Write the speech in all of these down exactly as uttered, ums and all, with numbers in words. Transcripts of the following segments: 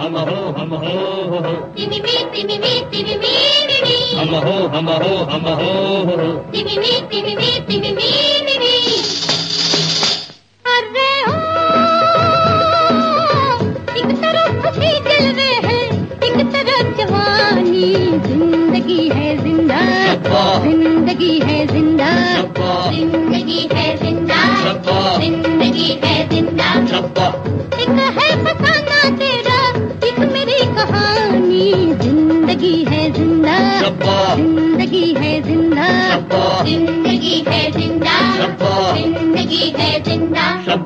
हम हो हम हो तिमी मी तिमी मी तिमी मी मी हम हो हम हो हम हो तिमी मी तिमी मी तिमी मी मी अरे ओ एक तरफ खुशी जलवे है एक तरफ जवानी जिंदगी है जिंदा जिंदगी है जिंदा जिंदगी है जिंदा जिंदगी है जिंदा एक है फसाना तेरा एक मेरी कहानी जिंदगी है जिंदा जिंदगी है जिंदा जिंदगी है जिंदा जिंदगी है जिंदा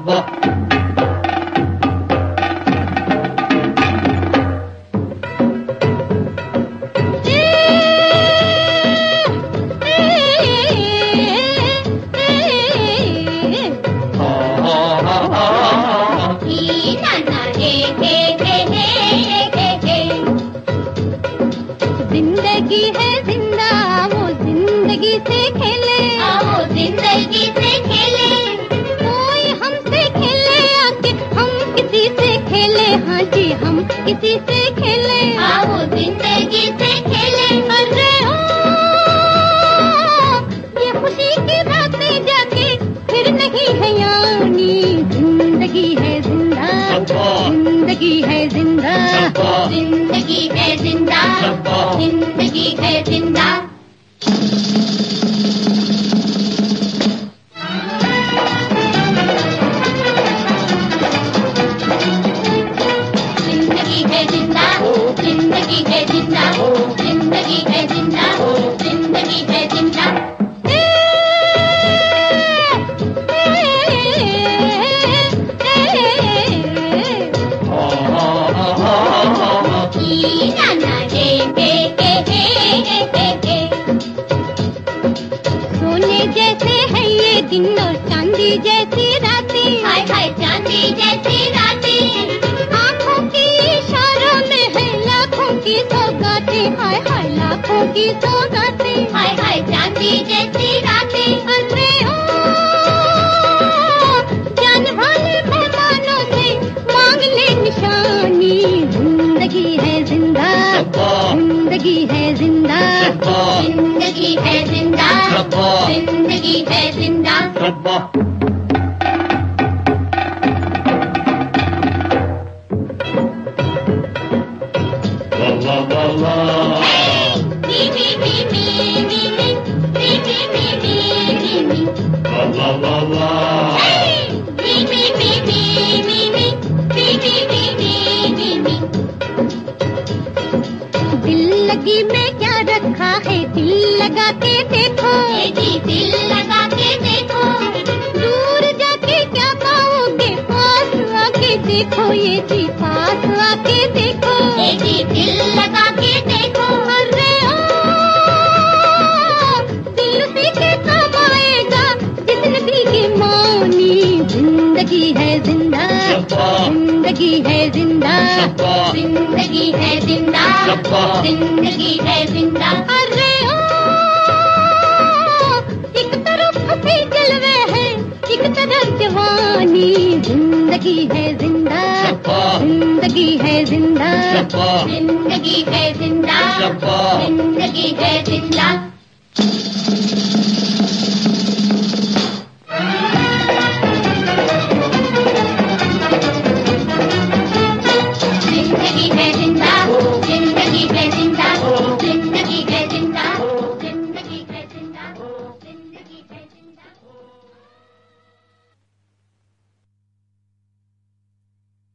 जिंदगी है जिंदा वो जिंदगी से खेले वो जिंदगी से खेले कोई हमसे खेले आके हम किसी से खेले हाँ जी हम किसी से खेले वो जिंदगी से खेले अरे ओ ये खुशी की रातें जाके फिर नहीं है यानी जिंदगी है जिंदा जिंदगी है जिंदा जिंदगी है जिंदा जिंदगी है जिंदा जिंदगी है जिंदा जिंदगी है जिंदा जिंदगी है जिंदा जिंदगी है जिंदा सोने जैसे है ये दिन और चांदी जैसी रातें हाय हाय चांदी जैसी रातें आँखों की इशारों में है लाखों की सौगातें हाय हाय लाखों की सौगातें हाय हाय चांदी जैसी रातें अरे ओ जान वाले मेहमानों से मांग ले निशानी जिंदगी है जिंदा जिंदगी है जिंदा जिंदगी है जिंदा जिंदगी है जिंदा दिल लगी में क्या रखा है दिल लगा के देखो जी दिल लगा के देखो दूर जाके क्या पाओगे पास आके देखो ये जी पास आके देखो जी दिल लगा के देखो अरे ओ दिल उसी के काम आएगा जिसने दिल की मानी जिंदगी है जिंदा जिंदगी है जिंदा जिंदगी है जिंदा जिंदगी है जिंदा अरे ओ एक तरफ खुशी जलवे है एक तरफ जवानी जिंदगी है जिंदा जिंदगी है जिंदा जिंदगी है जिंदा जिंदगी है जिंदा